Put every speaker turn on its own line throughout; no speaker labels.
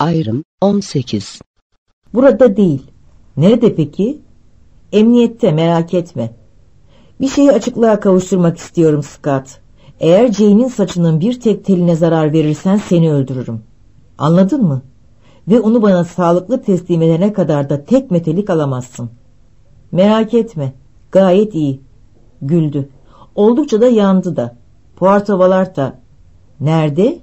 Ayrım 18.
Burada değil. Nerede peki? Emniyette, merak etme. Bir şeyi açıklığa kavuşturmak istiyorum Scott. Eğer Jane'in saçının bir tek teline zarar verirsen seni öldürürüm. Anladın mı? Ve onu bana sağlıklı teslim edene kadar da tek metelik alamazsın. Merak etme. Gayet iyi. Güldü. Oldukça da yandı da. Puerto Vallarta. Nerede?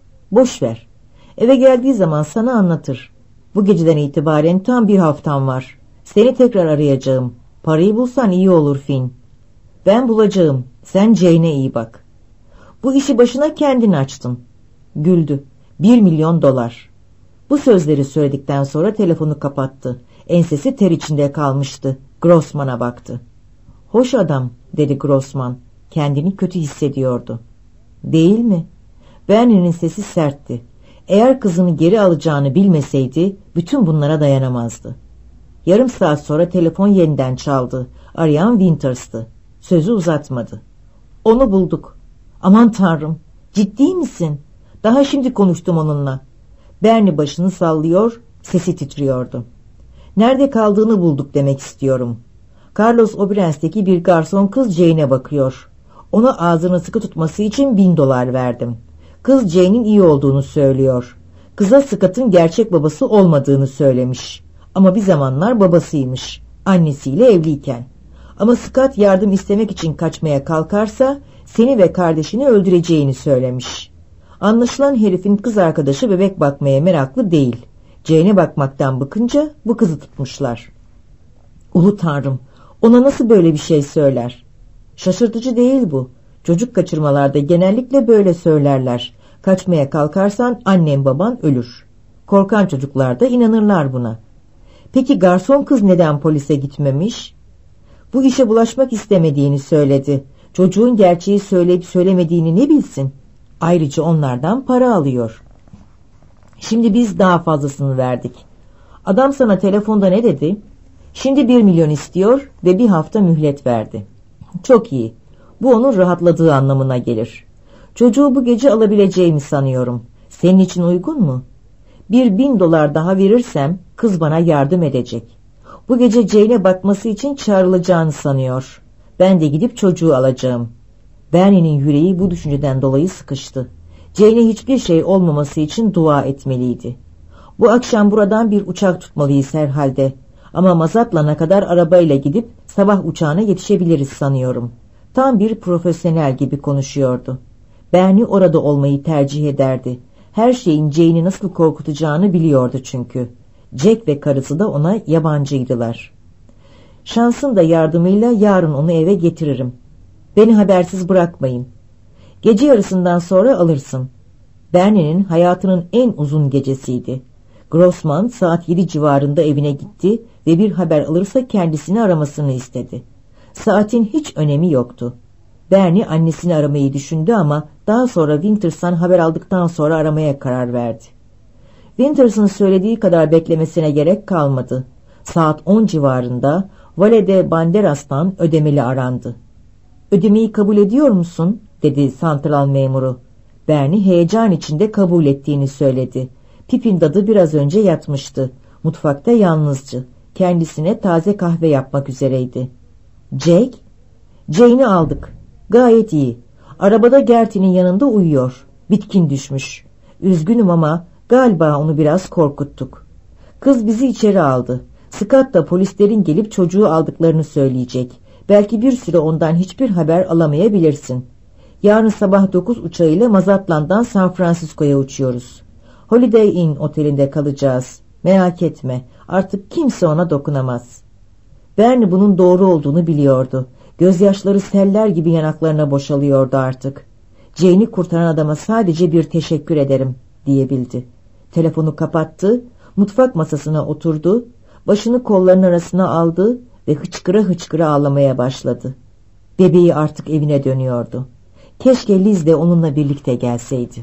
Boş ver. Eve geldiği zaman sana anlatır. Bu geceden itibaren tam bir haftam var. Seni tekrar arayacağım. Parayı bulsan iyi olur Finn. Ben bulacağım. Sen Jane'e iyi bak. Bu işi başına kendin açtın. Güldü. 1 milyon dolar. Bu sözleri söyledikten sonra telefonu kapattı. Ensesi ter içinde kalmıştı. Grossman'a baktı. Hoş adam, dedi Grossman. Kendini kötü hissediyordu. Değil mi? Bernie'nin sesi sertti. Eğer kızını geri alacağını bilmeseydi bütün bunlara dayanamazdı. Yarım saat sonra telefon yeniden çaldı. Arayan Winters'tı. Sözü uzatmadı. Onu bulduk. Aman tanrım, ciddi misin? Daha şimdi konuştum onunla. Bernie başını sallıyor, sesi titriyordu. Nerede kaldığını bulduk demek istiyorum. Carlos Obrens'teki bir garson kız Jane'e bakıyor. Ona ağzını sıkı tutması için 1000 dolar verdim. Kız Jane'in iyi olduğunu söylüyor. Kıza Scott'ın gerçek babası olmadığını söylemiş. Ama bir zamanlar babasıymış. Annesiyle evliyken. Ama Scott yardım istemek için kaçmaya kalkarsa seni ve kardeşini öldüreceğini söylemiş. Anlaşılan herifin kız arkadaşı bebek bakmaya meraklı değil. Jane'e bakmaktan bıkınca bu kızı tutmuşlar. Ulu Tanrım, ona nasıl böyle bir şey söyler? Şaşırtıcı değil bu. Çocuk kaçırmalarda genellikle böyle söylerler. Kaçmaya kalkarsan annen baban ölür. Korkan çocuklar da inanırlar buna. Peki garson kız neden polise gitmemiş? Bu işe bulaşmak istemediğini söyledi. Çocuğun gerçeği söyleyip söylemediğini ne bilsin? Ayrıca onlardan para alıyor. Şimdi biz daha fazlasını verdik. Adam sana telefonda ne dedi? Şimdi 1 milyon istiyor ve bir hafta mühlet verdi. Çok iyi. Bu onun rahatladığı anlamına gelir. Çocuğu bu gece alabileceğimi sanıyorum. Senin için uygun mu? 1000 dolar daha verirsem kız bana yardım edecek. Bu gece Jane'e bakması için çağrılacağını sanıyor. Ben de gidip çocuğu alacağım. Bernie'nin yüreği bu düşünceden dolayı sıkıştı. Jane'e hiçbir şey olmaması için dua etmeliydi. Bu akşam buradan bir uçak tutmalıyız herhalde. Ama Mazatlan'a kadar arabayla gidip sabah uçağına yetişebiliriz sanıyorum. Tam bir profesyonel gibi konuşuyordu. Bernie orada olmayı tercih ederdi. Her şeyin Jane'i nasıl korkutacağını biliyordu çünkü. Jack ve karısı da ona yabancıydılar. Şansın da yardımıyla yarın onu eve getiririm. Beni habersiz bırakmayın. Gece yarısından sonra alırsın. Bernie'nin hayatının en uzun gecesiydi. Grossman saat 7 civarında evine gitti ve bir haber alırsa kendisini aramasını istedi. Saatin hiç önemi yoktu. Bernie annesini aramayı düşündü ama daha sonra Winters'tan haber aldıktan sonra aramaya karar verdi. Winters'ın söylediği kadar beklemesine gerek kalmadı. Saat 10 civarında Valle de Banderas'tan ödemeli arandı. "Ödemeyi kabul ediyor musun?" dedi santral memuru. Bernie heyecan içinde kabul ettiğini söyledi. Pip'in dadı biraz önce yatmıştı. Mutfakta yalnızca. Kendisine taze kahve yapmak üzereydi. "Jake?" "Jane'i aldık. Gayet iyi. Arabada Gertie'nin yanında uyuyor. Bitkin düşmüş. Üzgünüm ama galiba onu biraz korkuttuk. Kız bizi içeri aldı. Scott da polislerin gelip çocuğu aldıklarını söyleyecek. Belki bir süre ondan hiçbir haber alamayabilirsin. Yarın sabah 9 uçağıyla Mazatlan'dan San Francisco'ya uçuyoruz. Holiday Inn otelinde kalacağız. Merak etme, artık kimse ona dokunamaz." Bernie bunun doğru olduğunu biliyordu. Gözyaşları seller gibi yanaklarına boşalıyordu artık. "Jane'i kurtaran adama sadece bir teşekkür ederim," diyebildi. Telefonu kapattı, mutfak masasına oturdu, başını kollarının arasına aldı ve hıçkıra hıçkıra ağlamaya başladı. Bebeği artık evine dönüyordu. Keşke Liz de onunla birlikte gelseydi.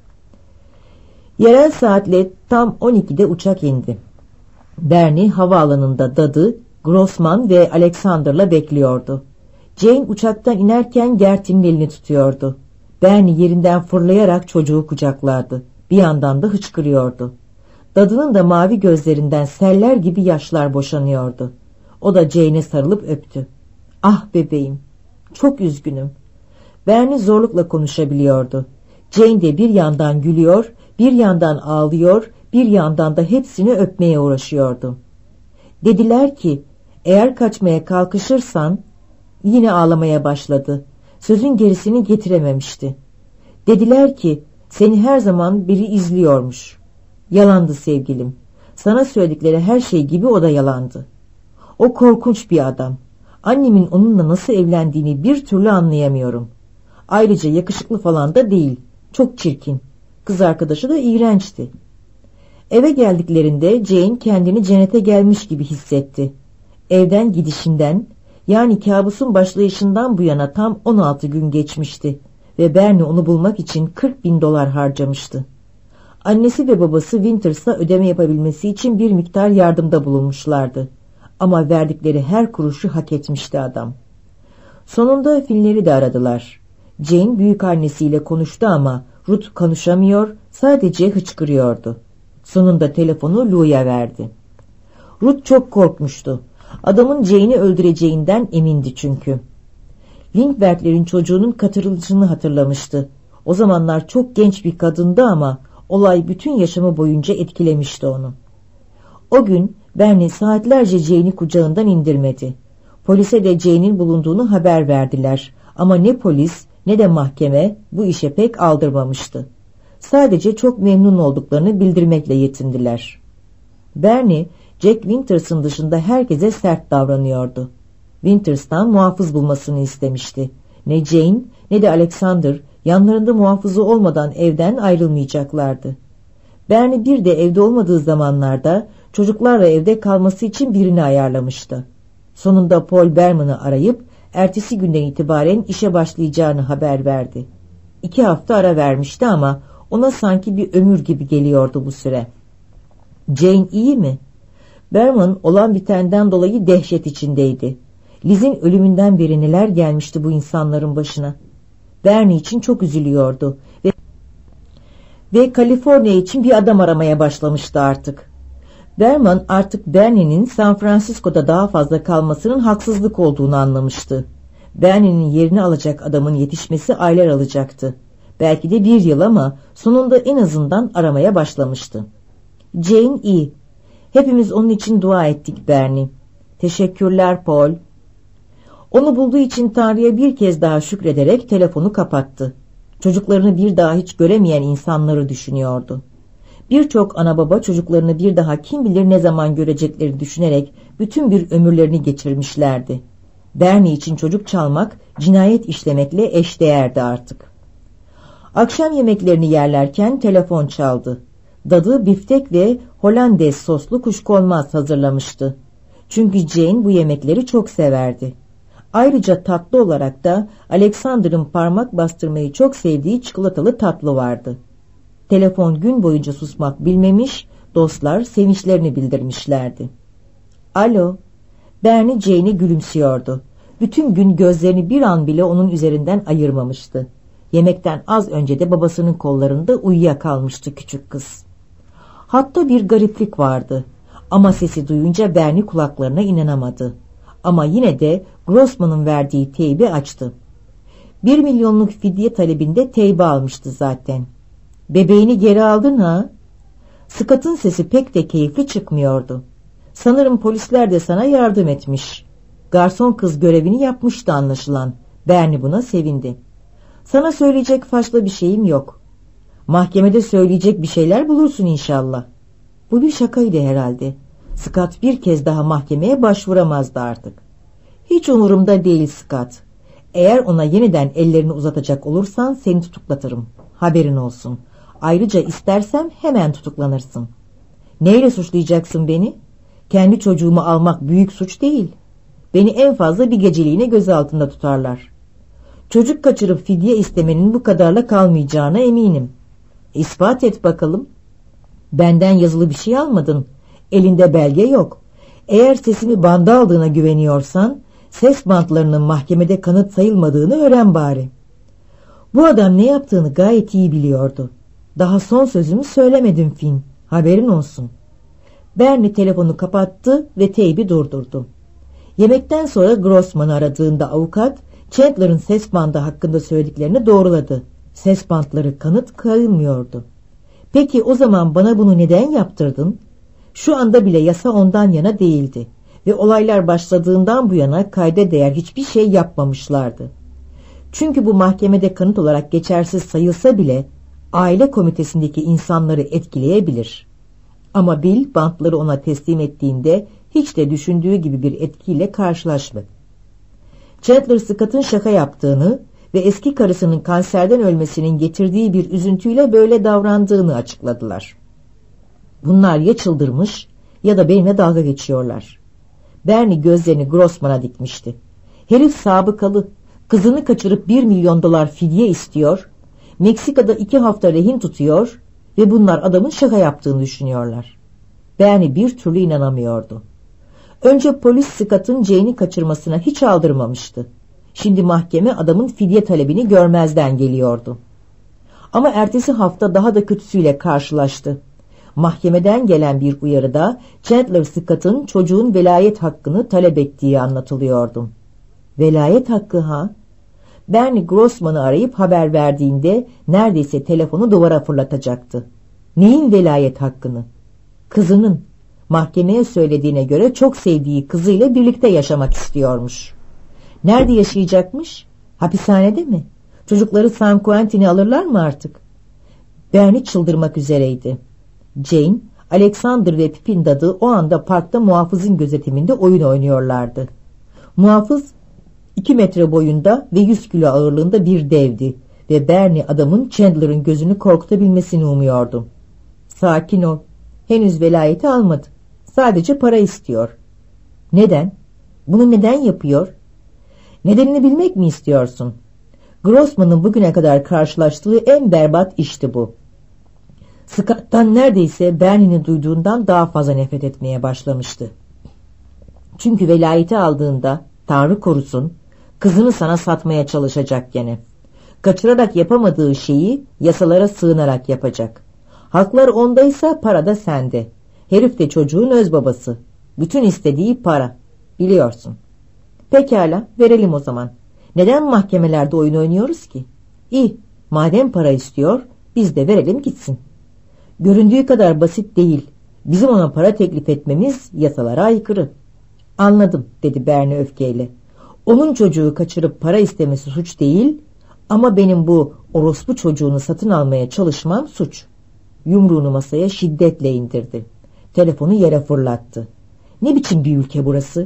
Yerel saatle tam 12'de uçak indi. Bernie havaalanında dadı, Grossman ve Alexander'la bekliyordu. Jane uçaktan inerken Gertie'nin elini tutuyordu. Bernie yerinden fırlayarak çocuğu kucaklardı. Bir yandan da hıçkırıyordu. Dadının da mavi gözlerinden seller gibi yaşlar boşanıyordu. O da Jane'e sarılıp öptü. "Ah bebeğim, çok üzgünüm." Bernie zorlukla konuşabiliyordu. Jane de bir yandan gülüyor, bir yandan ağlıyor, bir yandan da hepsini öpmeye uğraşıyordu. Dediler ki, "Eğer kaçmaya kalkışırsan..." Yine ağlamaya başladı. Sözün gerisini getirememişti. Dediler ki, "Seni her zaman biri izliyormuş." Yalandı sevgilim. Sana söyledikleri her şey gibi o da yalandı. O korkunç bir adam. Annemin onunla nasıl evlendiğini bir türlü anlayamıyorum. Ayrıca yakışıklı falan da değil. Çok çirkin. Kız arkadaşı da iğrençti. Eve geldiklerinde Jane kendini cennete gelmiş gibi hissetti. Evden gidişinden, yani kabusun başlayışından bu yana tam 16 gün geçmişti ve Bernie onu bulmak için $40.000 harcamıştı. Annesi ve babası Winters'a ödeme yapabilmesi için bir miktar yardımda bulunmuşlardı. Ama verdikleri her kuruşu hak etmişti adam. Sonunda Finleri de aradılar. Jane büyükannesiyle konuştu ama Ruth konuşamıyor, sadece hıçkırıyordu. Sonunda telefonu Lou'ya verdi. Ruth çok korkmuştu. Adamın Jane'i öldüreceğinden emindi çünkü. Lindbergh'lerin çocuğunun kaçırılışını hatırlamıştı. O zamanlar çok genç bir kadındı ama olay bütün yaşamı boyunca etkilemişti onu. O gün Bernie saatlerce Jane'i kucağından indirmedi. Polise de Jane'in bulunduğunu haber verdiler ama ne polis ne de mahkeme bu işe pek aldırmamıştı. Sadece çok memnun olduklarını bildirmekle yetindiler. Bernie, Jack Winters'ın dışında herkese sert davranıyordu. Winters'tan muhafız bulmasını istemişti. Ne Jane ne de Alexander yanlarında muhafızı olmadan evden ayrılmayacaklardı. Bernie bir de evde olmadığı zamanlarda çocuklarla evde kalması için birini ayarlamıştı. Sonunda Paul Berman'ı arayıp ertesi günden itibaren işe başlayacağını haber verdi. 2 hafta ara vermişti ama ona sanki bir ömür gibi geliyordu bu süre. Jane iyi mi? Berman olan bitenden dolayı dehşet içindeydi. Liz'in ölümünden beri neler gelmişti bu insanların başına. Bernie için çok üzülüyordu ve Kaliforniya için bir adam aramaya başlamıştı artık. Berman artık Bernie'nin San Francisco'da daha fazla kalmasının haksızlık olduğunu anlamıştı. Bernie'nin yerini alacak adamın yetişmesi aylar alacaktı. Belki de 1 yıl ama sonunda en azından aramaya başlamıştı. Jane iyi. Hepimiz onun için dua ettik Bernie. Teşekkürler Paul. Onu bulduğu için Tanrı'ya bir kez daha şükrederek telefonu kapattı. Çocuklarını bir daha hiç göremeyen insanları düşünüyordu. Birçok ana baba çocuklarını bir daha kim bilir ne zaman görecekleri düşünerek bütün bir ömürlerini geçirmişlerdi. Bernie için çocuk çalmak cinayet işlemekle eşdeğerdi artık. Akşam yemeklerini yerlerken telefon çaldı. Dadı biftek ve Hollandaise soslu kuşkonmaz hazırlamıştı. Çünkü Jane bu yemekleri çok severdi. Ayrıca tatlı olarak da Alexander'ın parmak bastırmayı çok sevdiği çikolatalı tatlı vardı. Telefon gün boyunca susmak bilmemiş, dostlar sevinçlerini bildirmişlerdi. Alo, Bernie Jane'e gülümsüyordu. Bütün gün gözlerini bir an bile onun üzerinden ayırmamıştı. Yemekten az önce de babasının kollarında uyuyakalmıştı küçük kız. Hatta bir gariplik vardı ama sesi duyunca Bernie kulaklarına inanamadı. Ama yine de Grossman'ın verdiği teybi açtı. 1 milyonluk fidye talebinde teybi almıştı zaten. Bebeğini geri aldın ha? Scott'ın sesi pek de keyifli çıkmıyordu. Sanırım polisler de sana yardım etmiş. Garson kız görevini yapmıştı anlaşılan. Bernie buna sevindi. Sana söyleyecek fazla bir şeyim yok. Mahkemede söyleyecek bir şeyler bulursun inşallah. Bu bir şakaydı herhalde. Scott bir kez daha mahkemeye başvuramazdı artık. Hiç umurumda değil Scott. Eğer ona yeniden ellerini uzatacak olursan seni tutuklatırım. Haberin olsun. Ayrıca istersem hemen tutuklanırsın. Neyle suçlayacaksın beni? Kendi çocuğumu almak büyük suç değil. Beni en fazla bir geceliğine gözaltında tutarlar. Çocuk kaçırıp fidye istemenin bu kadarla kalmayacağına eminim. İspat et bakalım. Benden yazılı bir şey almadın. Elinde belge yok. Eğer sesimi banda aldığına güveniyorsan, ses bantlarının mahkemede kanıt sayılmadığını öğren bari. Bu adam ne yaptığını gayet iyi biliyordu. Daha son sözümü söylemedim Finn. Haberin olsun. Bernie telefonu kapattı ve teybi durdurdu. Yemekten sonra Grossman'ı aradığında avukat, Chandler'ın ses bandı hakkında söylediklerini doğruladı. Ses bantları kanıt kılmıyordu. Peki o zaman bana bunu neden yaptırdın? Şu anda bile yasa ondan yana değildi ve olaylar başladığından bu yana kayda değer hiçbir şey yapmamışlardı. Çünkü bu mahkemede kanıt olarak geçersiz sayılsa bile aile komitesindeki insanları etkileyebilir. Ama Bill bantları ona teslim ettiğinde hiç de düşündüğü gibi bir etkiyle karşılaşmadı. Chandler Scott'ın şaka yaptığını ve eski karısının kanserden ölmesinin getirdiği bir üzüntüyle böyle davrandığını açıkladılar. Bunlar ya çıldırmış ya da benimle dalga geçiyorlar. Bernie gözlerini Grossman'a dikmişti. Herif sabıkalı, kızını kaçırıp 1 milyon dolar fidye istiyor, Meksika'da 2 hafta rehin tutuyor ve bunlar adamın şaka yaptığını düşünüyorlar. Bernie bir türlü inanamıyordu. Önce polis Scott'ın Jane'i kaçırmasına hiç aldırmamıştı. Şimdi mahkeme adamın fidye talebini görmezden geliyordu. Ama ertesi hafta daha da kötüsüyle karşılaştı. Mahkemeden gelen bir uyarıda Chandler Scott'ın çocuğun velayet hakkını talep ettiği anlatılıyordu. Velayet hakkı ha? Bernie Grossman'ı arayıp haber verdiğinde neredeyse telefonu duvara fırlatacaktı. Neyin velayet hakkını? Kızının. Mahkemeye söylediğine göre çok sevdiği kızıyla birlikte yaşamak istiyormuş. Nerede yaşayacakmış? Hapishanede mi? Çocukları San Quentin'e alırlar mı artık? Bernie çıldırmak üzereydi. Jane, Alexander ve Pip'in dadı o anda parkta muhafızın gözetiminde oyun oynuyorlardı. Muhafız 2 metre boyunda ve 100 kilo ağırlığında bir devdi ve Bernie adamın Chandler'ın gözünü korkutabilmesini umuyordu. Sakin ol. Henüz velayeti almadı. Sadece para istiyor. Neden? Bunu neden yapıyor? Nedenini bilmek mi istiyorsun? Grossman'ın bugüne kadar karşılaştığı en berbat işti bu. Scott'tan neredeyse Bernie'ni duyduğundan daha fazla nefret etmeye başlamıştı. Çünkü velayeti aldığında, Tanrı korusun, kızını sana satmaya çalışacak gene. Kaçırarak yapamadığı şeyi yasalara sığınarak yapacak. Haklar ondaysa para da sende. Herif de çocuğun öz babası. Bütün istediği para. Biliyorsun. Pekala, verelim o zaman. Neden mahkemelerde oyun oynuyoruz ki? İyi, madem para istiyor, biz de verelim gitsin. Göründüğü kadar basit değil. Bizim ona para teklif etmemiz yasalara aykırı. Anladım, dedi Bernie öfkeyle. Onun çocuğu kaçırıp para istemesi suç değil, ama benim bu orospu çocuğunu satın almaya çalışmam suç. Yumruğunu masaya şiddetle indirdi. Telefonu yere fırlattı. Ne biçim bir ülke burası?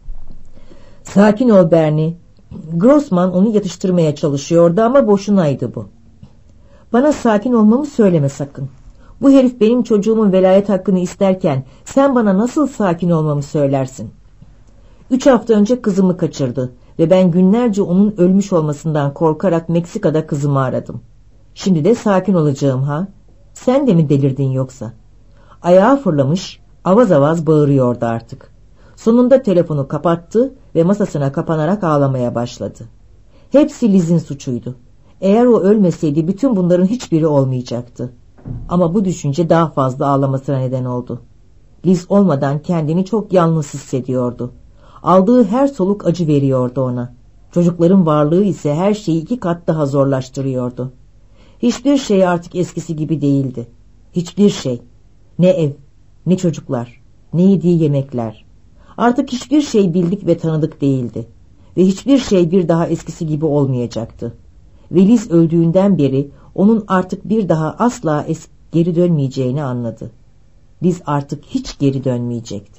Sakin ol Bernie. Grossman onu yatıştırmaya çalışıyordu ama boşunaydı bu. Bana sakin olmamı söyleme sakın. Bu herif benim çocuğumun velayet hakkını isterken sen bana nasıl sakin olmamı söylersin? 3 hafta önce kızımı kaçırdı ve ben günlerce onun ölmüş olmasından korkarak Meksika'da kızımı aradım. Şimdi de sakin olacağım ha? Sen de mi delirdin yoksa? Ayağa fırlamış, avaz avaz bağırıyordu artık. Sonunda telefonu kapattı ve masasına kapanarak ağlamaya başladı. Hepsi Liz'in suçuydu. Eğer o ölmeseydi bütün bunların hiçbiri olmayacaktı. Ama bu düşünce daha fazla ağlamasına neden oldu. Liz olmadan kendini çok yalnız hissediyordu. Aldığı her soluk acı veriyordu ona. Çocukların varlığı ise her şeyi 2 kat daha zorlaştırıyordu. Hiçbir şey artık eskisi gibi değildi. Hiçbir şey. Ne ev, ne çocuklar, ne yediği yemekler. Artık hiçbir şey bildik ve tanıdık değildi. Ve hiçbir şey bir daha eskisi gibi olmayacaktı. Ve Liz öldüğünden beri onun artık bir daha asla geri dönmeyeceğini anladı. Liz artık hiç geri dönmeyecekti.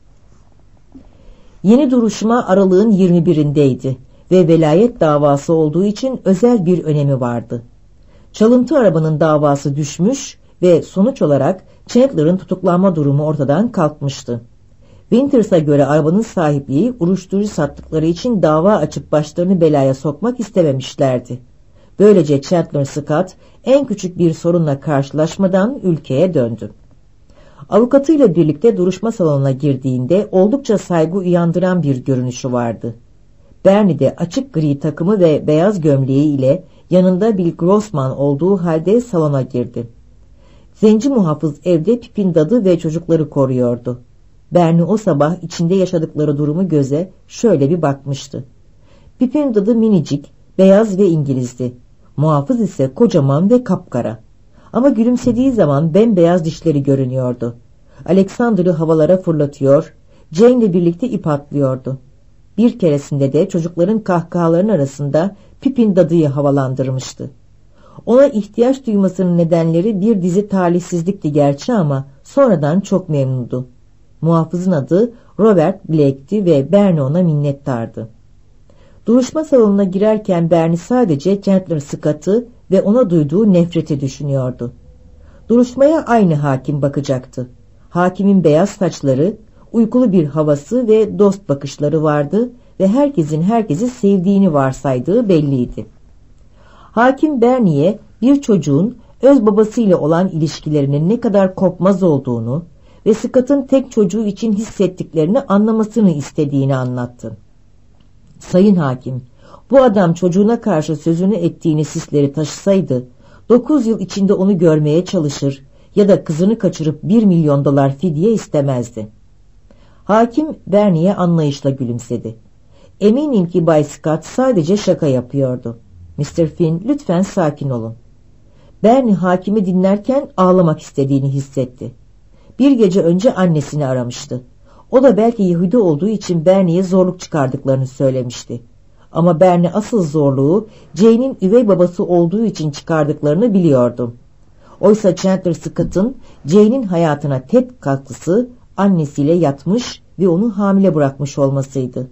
Yeni duruşma aralığın 21'indeydi ve velayet davası olduğu için özel bir önemi vardı. Çalıntı arabanın davası düşmüş ve sonuç olarak Chandler'ın tutuklanma durumu ortadan kalkmıştı. Winters'a göre arabanın sahipliği uyuşturucu sattıkları için dava açıp başlarını belaya sokmak istememişlerdi. Böylece Chandler Scott en küçük bir sorunla karşılaşmadan ülkeye döndü. Avukatıyla birlikte duruşma salonuna girdiğinde oldukça saygı uyandıran bir görünüşü vardı. Bernie de açık gri takımı ve beyaz gömleği ile yanında Bill Grossman olduğu halde salona girdi. Zenci muhafız evde Pip'in dadı ve çocukları koruyordu. Bernie o sabah içinde yaşadıkları durumu göze şöyle bir bakmıştı. Pip'in dadı minicik, beyaz ve İngilizdi. Muhafız ise kocaman ve kapkara. Ama gülümsediği zaman bembeyaz dişleri görünüyordu. Alexander'ı havalara fırlatıyor, Jane'le birlikte ip atlıyordu. Bir keresinde de çocukların kahkahalarının arasında Pip'in dadıyı havalandırmıştı. Ona ihtiyaç duymasının nedenleri bir dizi talihsizlikti gerçi ama sonradan çok memnundu. Muhafızın adı Robert Blake'ti ve Bernie ona minnettardı. Duruşma salonuna girerken Bernie sadece Chandler Scott'ı ve ona duyduğu nefreti düşünüyordu. Duruşmaya aynı hakim bakacaktı. Hakimin beyaz saçları, uykulu bir havası ve dost bakışları vardı ve herkesin herkesi sevdiğini varsaydığı belliydi. Hakim Bernie'ye bir çocuğun öz babasıyla olan ilişkilerinin ne kadar kopmaz olduğunu ve Scott'ın tek çocuğu için hissettiklerini anlamasını istediğini anlattı. Sayın hakim, bu adam çocuğuna karşı sözünü ettiğiniz hisleri taşısaydı, 9 yıl içinde onu görmeye çalışır ya da kızını kaçırıp $1 milyon fidye istemezdi. Hakim Bernie'ye anlayışla gülümsedi. Eminim ki Bay Scott sadece şaka yapıyordu. Mr. Finn, lütfen sakin olun. Bernie hakimi dinlerken ağlamak istediğini hissetti. Bir gece önce annesini aramıştı. O da belki Yahudi olduğu için Bernie'ye zorluk çıkardıklarını söylemişti. Ama Bernie asıl zorluğu Jane'in üvey babası olduğu için çıkardıklarını biliyordu. Oysa Chandler Scott'ın Jane'in hayatına tek katkısı annesiyle yatmış ve onu hamile bırakmış olmasıydı.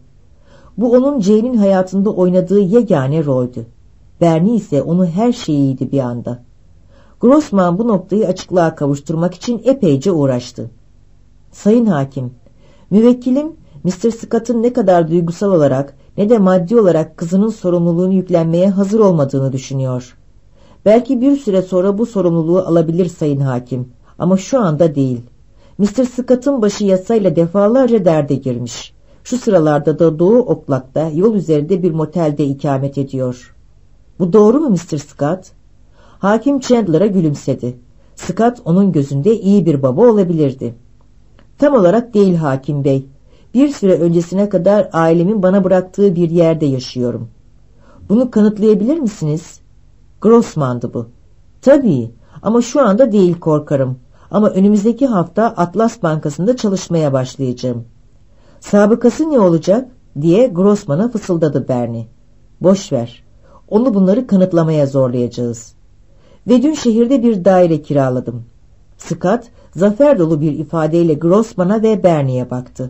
Bu onun Jane'in hayatında oynadığı yegane roldü. Bernie ise onu her şeyiydi bir anda. Grossman bu noktayı açıklığa kavuşturmak için epeyce uğraştı. Sayın hakim, müvekkilim Mr. Scott'ın ne kadar duygusal olarak ne de maddi olarak kızının sorumluluğunu yüklenmeye hazır olmadığını düşünüyor. Belki bir süre sonra bu sorumluluğu alabilir sayın hakim ama şu anda değil. Mr. Scott'ın başı yasayla defalarca derde girmiş. Şu sıralarda da Doğu Oklak'ta yol üzerinde bir motelde ikamet ediyor. Bu doğru mu Mr. Scott? Hakim Chandler'a gülümsedi. Scott onun gözünde iyi bir baba olabilirdi. Tam olarak değil hakim bey. Bir süre öncesine kadar ailemin bana bıraktığı bir yerde yaşıyorum. Bunu kanıtlayabilir misiniz? Grossman'dı bu. Tabii ama şu anda değil korkarım. Ama önümüzdeki hafta Atlas Bankası'nda çalışmaya başlayacağım. Sabıkası ne olacak diye Grossman'a fısıldadı Bernie. Boş ver. Onu bunları kanıtlamaya zorlayacağız. Ve dün şehirde bir daire kiraladım. Scott zafer dolu bir ifadeyle Grossman'a ve Bernie'ye baktı.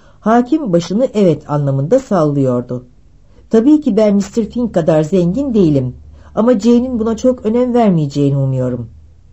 Hakim başını evet anlamında sallıyordu. Tabii ki ben Mr. Finn kadar zengin değilim ama Jane'in buna çok önem vermeyeceğini umuyorum.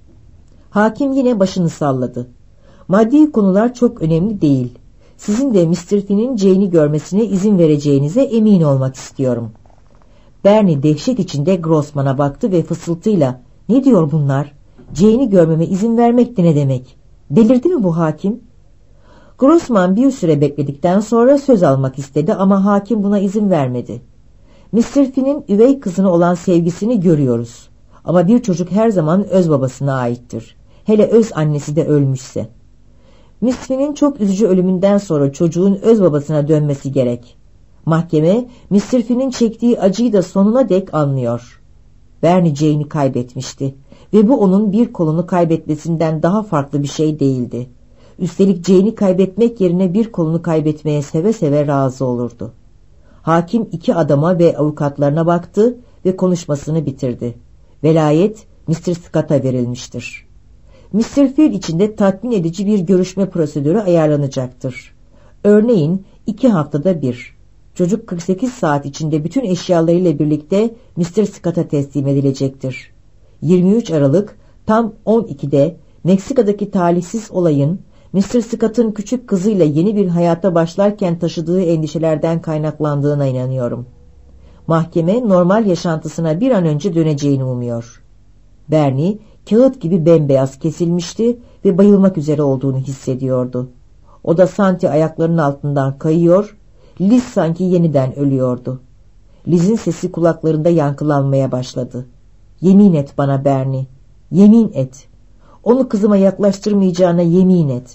Hakim yine başını salladı. Maddi konular çok önemli değil. Sizin de Mr. Finn'in Jane'i görmesine izin vereceğinize emin olmak istiyorum. Bernie dehşet içinde Grossman'a baktı ve fısıltıyla ne diyor bunlar? Jane'i görmeme izin vermek de ne demek? Delirdi mi bu hakim? Grossman bir süre bekledikten sonra söz almak istedi ama hakim buna izin vermedi. Mr. Finn'in üvey kızına olan sevgisini görüyoruz. Ama bir çocuk her zaman öz babasına aittir. Hele öz annesi de ölmüşse. Miss Finn'in çok üzücü ölümünden sonra çocuğun öz babasına dönmesi gerek. Mahkeme Mr. Finn'in çektiği acıyı da sonuna dek anlıyor. Bernie Jane'i kaybetmişti ve bu onun bir kolunu kaybetmesinden daha farklı bir şey değildi. Üstelik Jane'i kaybetmek yerine bir kolunu kaybetmeye seve seve razı olurdu. Hakim iki adama ve avukatlarına baktı ve konuşmasını bitirdi. Velayet Mr. Scott'a verilmiştir. Mr. Field için de tatmin edici bir görüşme prosedürü ayarlanacaktır. Örneğin 2 haftada bir. Çocuk 48 saat içinde bütün eşyalarıyla birlikte Mr. Scott'a teslim edilecektir. 23 Aralık tam 12'de Meksika'daki talihsiz olayın Mr. Scott'ın küçük kızıyla yeni bir hayata başlarken taşıdığı endişelerden kaynaklandığına inanıyorum. Mahkeme normal yaşantısına bir an önce döneceğini umuyor. Bernie kağıt gibi bembeyaz kesilmişti ve bayılmak üzere olduğunu hissediyordu. O da Santi ayaklarının altından kayıyor, Liz sanki yeniden ölüyordu. Liz'in sesi kulaklarında yankılanmaya başladı. Yemin et bana Bernie, yemin et. Onu kızıma yaklaştırmayacağına yemin et.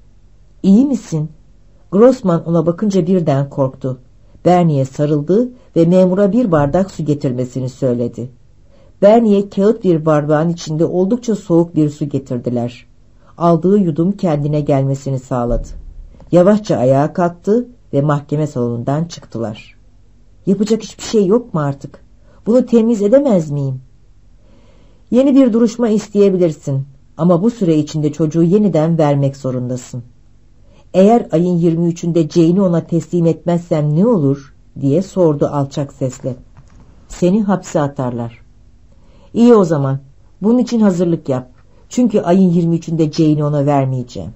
İyi misin? Grossman ona bakınca birden korktu. Bernie'ye sarıldı ve memura bir bardak su getirmesini söyledi. Bernie'ye kağıt bir bardağın içinde oldukça soğuk bir su getirdiler. Aldığı yudum kendine gelmesini sağladı. Yavaşça ayağa kalktı ve mahkeme salonundan çıktılar. Yapacak hiçbir şey yok mu artık? Bunu temiz edemez miyim? Yeni bir duruşma isteyebilirsin ama bu süre içinde çocuğu yeniden vermek zorundasın. Eğer ayın 23'ünde Jane'i ona teslim etmezsem ne olur diye sordu alçak sesle. Seni hapse atarlar. İyi o zaman. Bunun için hazırlık yap. Çünkü ayın 23'ünde Jane'i ona vermeyeceğim.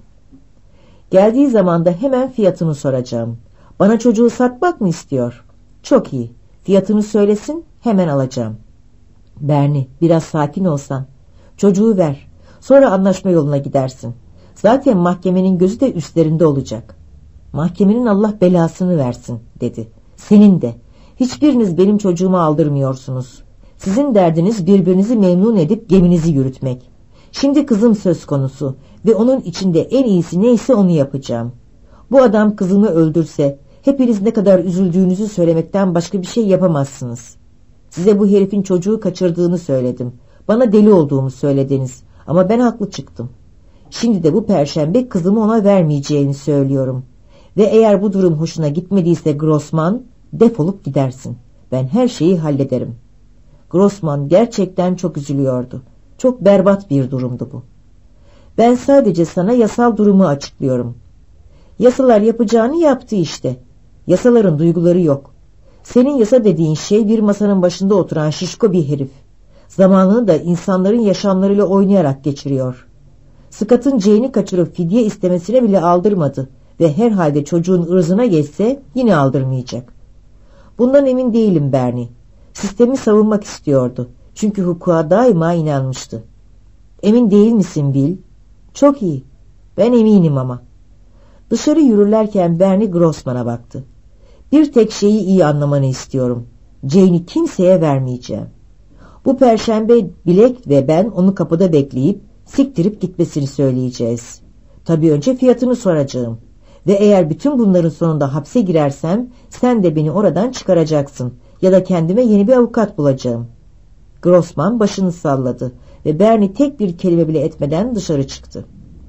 Geldiği zaman da hemen fiyatını soracağım. Bana çocuğu satmak mı istiyor? Çok iyi. Fiyatını söylesin, hemen alacağım. Bernie, biraz sakin olsan. Çocuğu ver. Sonra anlaşma yoluna gidersin. Zaten mahkemenin gözü de üstlerinde olacak. Mahkemenin Allah belasını versin, dedi. Senin de. Hiçbiriniz benim çocuğumu aldırmıyorsunuz. Sizin derdiniz birbirinizi memnun edip geminizi yürütmek. Şimdi kızım söz konusu ve onun içinde en iyisi neyse onu yapacağım. Bu adam kızımı öldürse hepiniz ne kadar üzüldüğünüzü söylemekten başka bir şey yapamazsınız. Size bu herifin çocuğu kaçırdığını söyledim. Bana deli olduğumu söylediniz ama ben haklı çıktım. Şimdi de bu perşembe kızımı ona vermeyeceğini söylüyorum. Ve eğer bu durum hoşuna gitmediyse Grossman, defolup gidersin. Ben her şeyi hallederim. Grossman gerçekten çok üzülüyordu. Çok berbat bir durumdu bu. Ben sadece sana yasal durumu açıklıyorum. Yasalar yapacağını yaptı işte. Yasaların duyguları yok. Senin yasa dediğin şey bir masanın başında oturan şişko bir herif. Zamanını da insanların yaşamlarıyla oynayarak geçiriyor. Scott'ın Jane'i kaçırıp fidye istemesine bile aldırmadı ve herhalde çocuğun ırzına geçse yine aldırmayacak. Bundan emin değilim Bernie. Sistemi savunmak istiyordu. Çünkü hukuka daima inanmıştı. Emin değil misin Bill? Çok iyi. Ben eminim ama. Dışarı yürürlerken Bernie Grossman'a baktı. Bir tek şeyi iyi anlamanı istiyorum. Jane'i kimseye vermeyeceğim. Bu perşembe Bilek ve ben onu kapıda bekleyip siktirip gitmesini söyleyeceğiz. Tabii önce fiyatını soracağım. Ve eğer bütün bunların sonunda hapse girersem sen de beni oradan çıkaracaksın. Ya da kendime yeni bir avukat bulacağım. Grossman başını salladı ve Bernie tek bir kelime bile etmeden dışarı çıktı.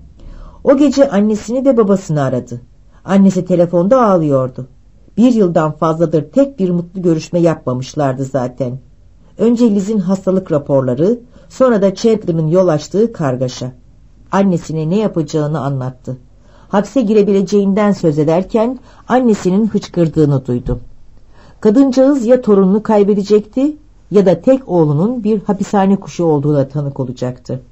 O gece annesini ve babasını aradı. Annesi telefonda ağlıyordu. 1 yıldan fazladır tek bir mutlu görüşme yapmamışlardı zaten. Önce Liz'in hastalık raporları, sonra da Chandler'ın yol açtığı kargaşa. Annesine ne yapacağını anlattı. Hapse girebileceğinden söz ederken annesinin hıçkırdığını duydu. Kadıncağız ya torununu kaybedecekti ya da tek oğlunun bir hapishane kuşu olduğuna tanık olacaktı.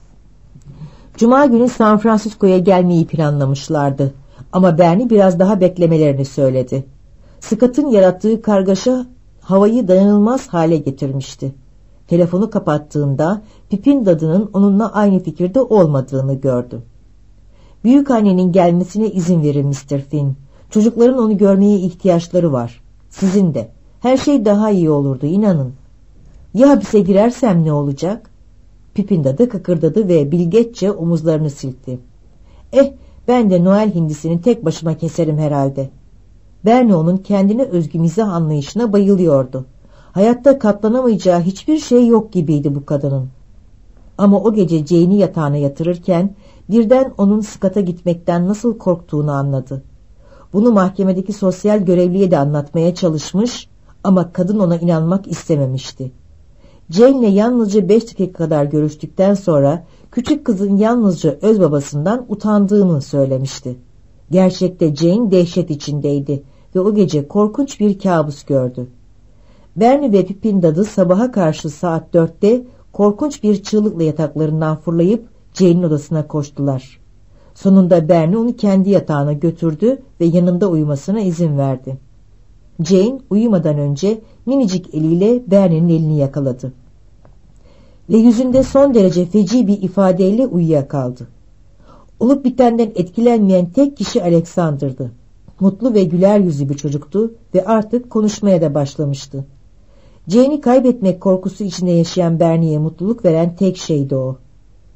Cuma günü San Francisco'ya gelmeyi planlamışlardı ama Bernie biraz daha beklemelerini söyledi. Scott'ın yarattığı kargaşa havayı dayanılmaz hale getirmişti. Telefonu kapattığında Pip'in dadının onunla aynı fikirde olmadığını gördü. Büyükannenin gelmesine izin verin Mr. Finn. Çocukların onu görmeye ihtiyaçları var. Sizin de. Her şey daha iyi olurdu, inanın. Ya hapise girersem ne olacak? Pip'in dadı kıkırdadı ve bilgeççe omuzlarını silkti. Ben de Noel hindisini tek başıma keserim herhalde. Bernie onun kendine özgü mizah anlayışına bayılıyordu. Hayatta katlanamayacağı hiçbir şey yok gibiydi bu kadının. Ama o gece Jane'i yatağına yatırırken birden onun Scott'a gitmekten nasıl korktuğunu anladı. Bunu mahkemedeki sosyal görevliye de anlatmaya çalışmış ama kadın ona inanmak istememişti. Jane'le yalnızca 5 dakika kadar görüştükten sonra küçük kızın yalnızca öz babasından utandığını söylemişti. Gerçekte Jane dehşet içindeydi ve o gece korkunç bir kabus gördü. Bernie ve Pip'in dadı sabaha karşı saat 4'te korkunç bir çığlıkla yataklarından fırlayıp Jane'in odasına koştular. Sonunda Bernie onu kendi yatağına götürdü ve yanında uyumasına izin verdi. Jane uyumadan önce minicik eliyle Bernie'nin elini yakaladı. Ve yüzünde son derece feci bir ifadeyle uyuyakaldı. Olup bitenden etkilenmeyen tek kişi Alexander'dı. Mutlu ve güler yüzlü bir çocuktu ve artık konuşmaya da başlamıştı. Jane'i kaybetmek korkusu içinde yaşayan Bernie'ye mutluluk veren tek şeydi o.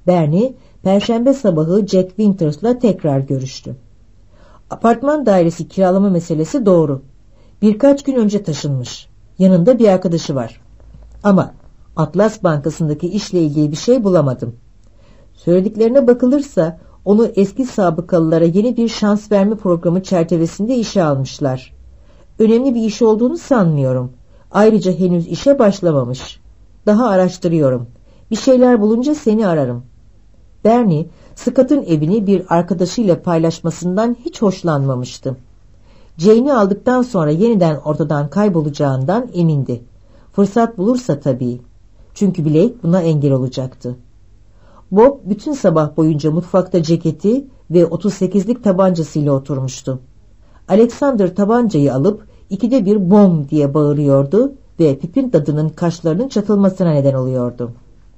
Bernie, Perşembe sabahı Jack Winters'la tekrar görüştü. Apartman dairesi kiralama meselesi doğru. Birkaç gün önce taşınmış. Yanında bir arkadaşı var. Ama Atlas Bankası'ndaki işle ilgili bir şey bulamadım. Söylediklerine bakılırsa onu eski sabıkalılara yeni bir şans verme programı çerçevesinde işe almışlar. Önemli bir iş olduğunu sanmıyorum. Ayrıca henüz işe başlamamış. Daha araştırıyorum. Bir şeyler bulunca seni ararım. Bernie, Scott'ın evini bir arkadaşıyla paylaşmasından hiç hoşlanmamıştı. Jane'i aldıktan sonra yeniden ortadan kaybolacağından emindi. Fırsat bulursa tabii. Çünkü Blake buna engel olacaktı. Bob bütün sabah boyunca mutfakta ceketi ve 38'lik tabancasıyla oturmuştu. Alexander tabancayı alıp ikide bir bom diye bağırıyordu ve Pip'in dadının kaşlarının çatılmasına neden oluyordu.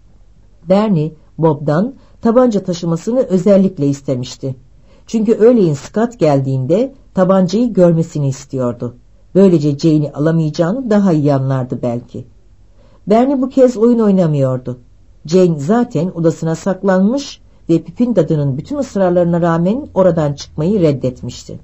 Bernie, Bob'dan tabanca taşımasını özellikle istemişti. Çünkü öğleyin Scott geldiğinde tabancayı görmesini istiyordu. Böylece Jane'i alamayacağını daha iyi anlardı belki. Bernie bu kez oyun oynamıyordu. Jane zaten odasına saklanmış ve Pip'in dadının bütün ısrarlarına rağmen oradan çıkmayı reddetmişti.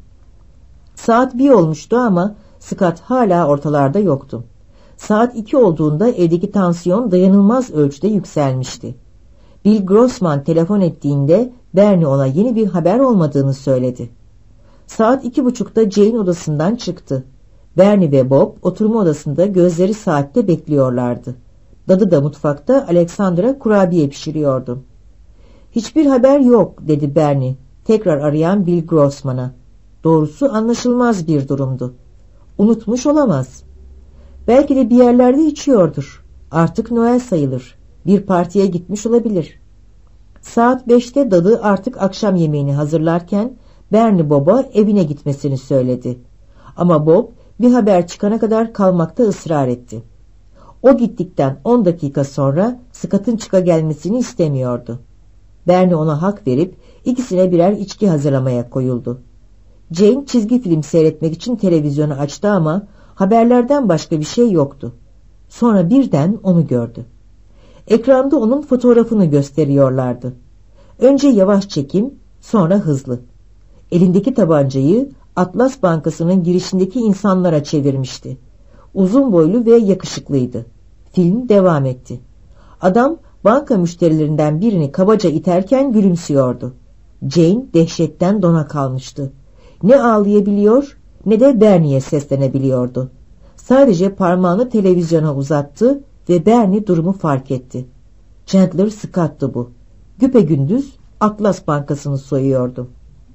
Saat 1 olmuştu ama Scott hala ortalarda yoktu. Saat 2 olduğunda evdeki tansiyon dayanılmaz ölçüde yükselmişti. Bill Grossman telefon ettiğinde Bernie ona yeni bir haber olmadığını söyledi. Saat 2.30'da Jane odasından çıktı. Bernie ve Bob oturma odasında gözleri saatte bekliyorlardı. Dadı da mutfakta Alexander'a kurabiye pişiriyordu. "Hiçbir haber yok," dedi Bernie, tekrar arayan Bill Grossman'a. Doğrusu anlaşılmaz bir durumdu. Unutmuş olamaz. Belki de bir yerlerde içiyordur. Artık Noel sayılır. Bir partiye gitmiş olabilir. Saat 5'te dadı artık akşam yemeğini hazırlarken Bernie Bob'a evine gitmesini söyledi. Ama Bob bir haber çıkana kadar kalmakta ısrar etti. O gittikten 10 dakika sonra Scott'ın çıka gelmesini istemiyordu. Bernie ona hak verip ikisine birer içki hazırlamaya koyuldu. Jane çizgi film seyretmek için televizyonu açtı ama haberlerden başka bir şey yoktu. Sonra birden onu gördü. Ekranda onun fotoğrafını gösteriyorlardı. Önce yavaş çekim, sonra hızlı. Elindeki tabancayı Atlas Bankası'nın girişindeki insanlara çevirmişti. Uzun boylu ve yakışıklıydı. Film devam etti. Adam banka müşterilerinden birini kabaca iterken gülümsüyordu. Jane dehşetten dona kalmıştı. Ne ağlayabiliyor ne de Bernie'ye seslenebiliyordu. Sadece parmağını televizyona uzattı ve Bernie durumu fark etti. Chandler Scott'tı bu. Güpegündüz Atlas Bankası'nı soyuyordu.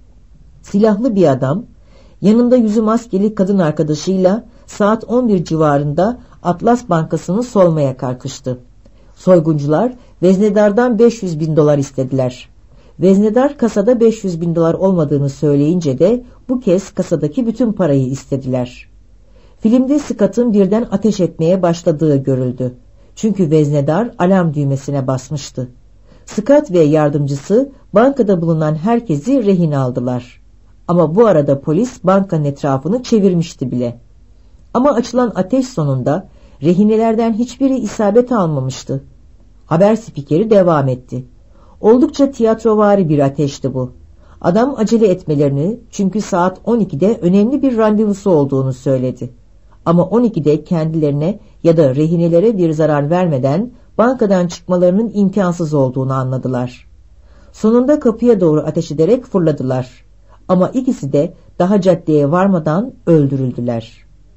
Silahlı bir adam, yanında yüzü maskeli kadın arkadaşıyla saat 11 civarında Atlas Bankası'nı soymaya kalkıştı. Soyguncular veznedardan 500.000 dolar istediler. Veznedar kasada 500.000 dolar olmadığını söyleyince de bu kez kasadaki bütün parayı istediler. Filmde Scott'ın birden ateş etmeye başladığı görüldü. Çünkü veznedar alarm düğmesine basmıştı. Scott ve yardımcısı bankada bulunan herkesi rehin aldılar. Ama bu arada polis bankanın etrafını çevirmişti bile. Ama açılan ateş sonunda rehinelerden hiçbiri isabet almamıştı. Haber spikeri devam etti. Oldukça tiyatrovari bir ateşti bu. Adam acele etmelerini, çünkü saat 12'de önemli bir randevusu olduğunu söyledi. Ama 12'de kendilerine ya da rehinelere bir zarar vermeden bankadan çıkmalarının imkansız olduğunu anladılar. Sonunda kapıya doğru ateş ederek fırladılar. Ama ikisi de daha caddeye varmadan öldürüldüler.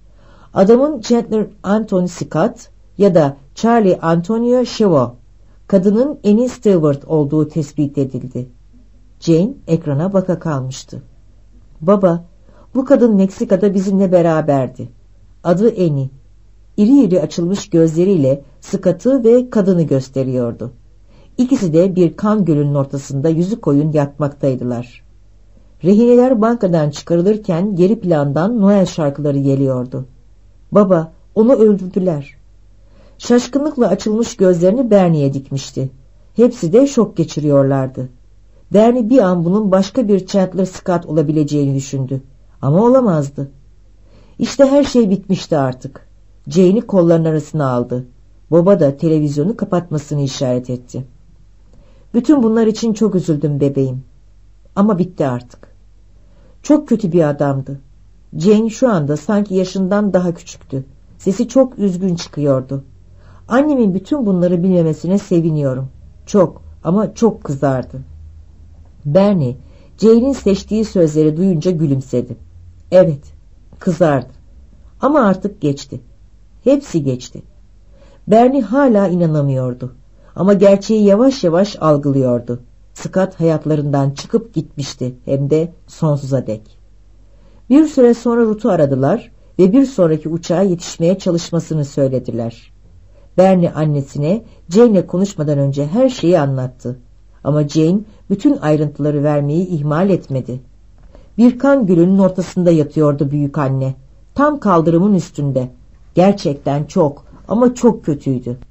Adamın Chandler Anthony Scott ya da Charlie Antonio Chavo, kadının Annie Stewart olduğu tespit edildi. Jane ekrana baka kalmıştı. "Baba, bu kadın Meksika'da bizimle beraberdi. Adı Annie." İri iri açılmış gözleriyle Scott'ı ve kadını gösteriyordu. İkisi de bir kan gölünün ortasında yüzü koyun yatmaktaydılar. Rehineler bankadan çıkarılırken geri plandan Noel şarkıları geliyordu. "Baba, onu öldürdüler." Şaşkınlıkla açılmış gözlerini Bernie'ye dikmişti. Hepsi de şok geçiriyorlardı. Bernie bir an bunun başka bir Chandler Scott olabileceğini düşündü. Ama olamazdı. İşte her şey bitmişti artık. Jane'i kollarının arasına aldı. Bob'a da televizyonu kapatmasını işaret etti. Bütün bunlar için çok üzüldüm bebeğim. Ama bitti artık. Çok kötü bir adamdı. Jane şu anda sanki yaşından daha küçüktü. Sesi çok üzgün çıkıyordu. Annemin bütün bunları bilmemesine seviniyorum. Çok ama çok kızardı. Bernie, Jane'in seçtiği sözleri duyunca gülümsedi. Evet, kızardı. Ama artık geçti. Hepsi geçti. Bernie hala inanamıyordu. Ama gerçeği yavaş yavaş algılıyordu. Scott hayatlarından çıkıp gitmişti, hem de sonsuza dek. Bir süre sonra Ruth'u aradılar ve bir sonraki uçağa yetişmeye çalışmasını söylediler. Bernie annesine Jane'le konuşmadan önce her şeyi anlattı. Ama Jane bütün ayrıntıları vermeyi ihmal etmedi. Bir kan gölünün ortasında yatıyordu büyük anne. Tam kaldırımın üstünde. Gerçekten çok ama çok kötüydü.